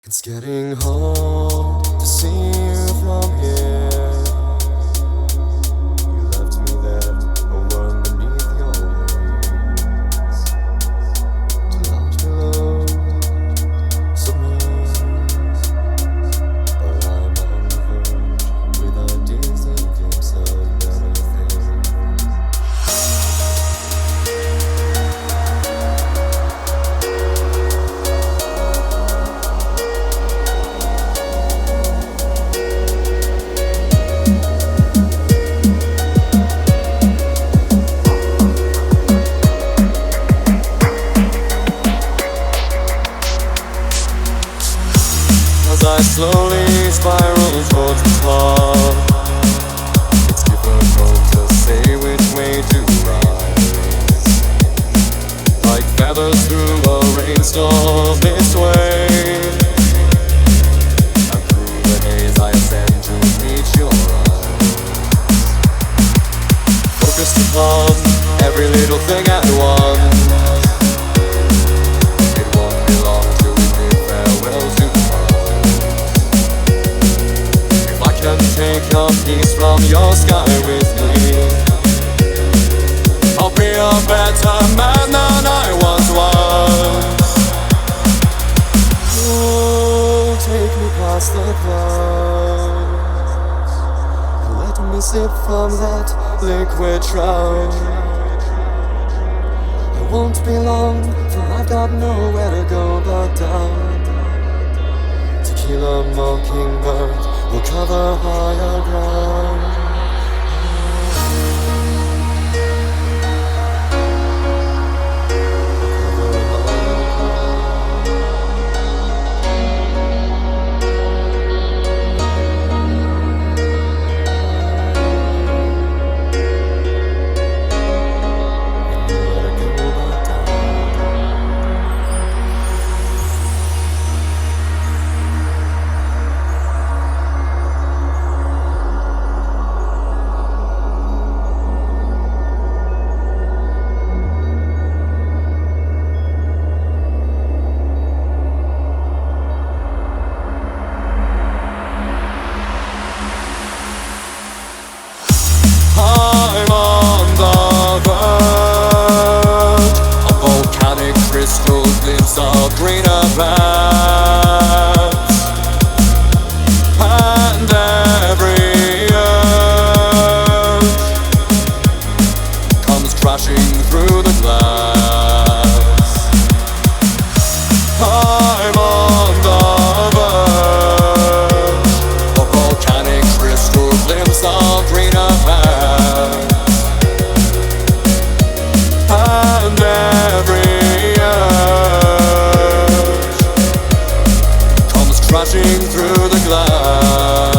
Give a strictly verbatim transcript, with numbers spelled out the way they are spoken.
It's getting hard to see you from here. You left me there, a worm beneath your wings. To loud below, submerged. But I'm on the verge, with a dizzy glimpse of anything. As I slowly spiral towards the top, it's difficult to say which way to rise. Like feathers through a rainstorm this way, and through the haze I ascend to reach your eyes. Focused upon every little thing at once. It won't be long till we bid farewell to can take a piece from your sky with me. I'll be a better man than I once was. Oh, take me past the clouds and let me sip from that liquid trout. I won't be long, for I've got nowhere to go but down. Tequila mockingbird will cover higher ground. I'm on the verge of volcanic crystal glimpse of greener paths, and every urge comes crashing through the glass. I'm on the verge of volcanic crystal glimpse of greener paths, and every urge comes crashing through the glass.